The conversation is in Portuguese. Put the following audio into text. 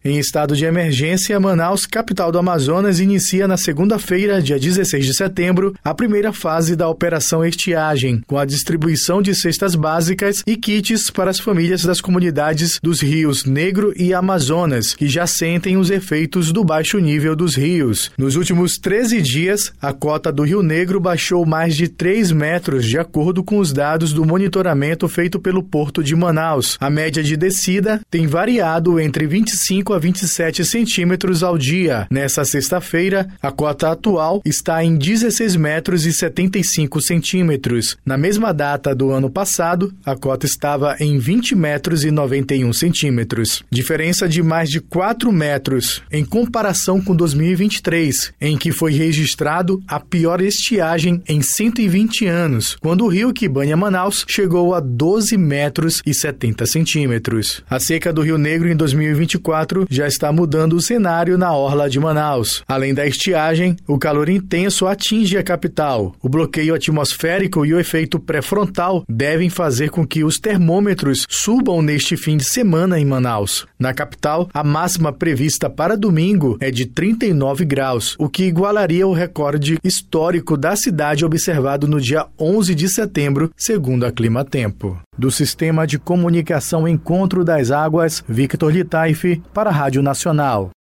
Em estado de emergência, Manaus, capital do Amazonas, inicia na segunda-feira, dia 16 de setembro, a primeira fase da Operação Estiagem, com a distribuição de cestas básicas e kits para as famílias das comunidades dos rios Negro e Amazonas, que já sentem os efeitos do baixo nível dos rios. Nos últimos 13 dias, a cota do Rio Negro baixou mais de 3 metros, de acordo com os dados do monitoramento feito pelo Porto de Manaus. A média de descida tem variado entre 25 a 27 centímetros ao dia. Nessa sexta-feira, a cota atual está em 16 metros e 75 centímetros. Na mesma data do ano passado, a cota estava em 20 metros e 91 centímetros. Diferença de mais de 4 metros em comparação com 2023, em que foi registrado a pior estiagem em 120 anos, quando o rio que banha Manaus chegou a 12 metros e 70 centímetros. A seca do Rio Negro em 2024 já está mudando o cenário na orla de Manaus. Além da estiagem, o calor intenso atinge a capital. O bloqueio atmosférico e o efeito pré-frontal devem fazer com que os termômetros subam neste fim de semana em Manaus. Na capital, a máxima prevista para domingo é de 39 graus, o que igualaria o recorde histórico da cidade observado no dia 11 de setembro, segundo a Climatempo. Do Sistema de Comunicação Encontro das Águas, Victor Litaif, para a Rádio Nacional.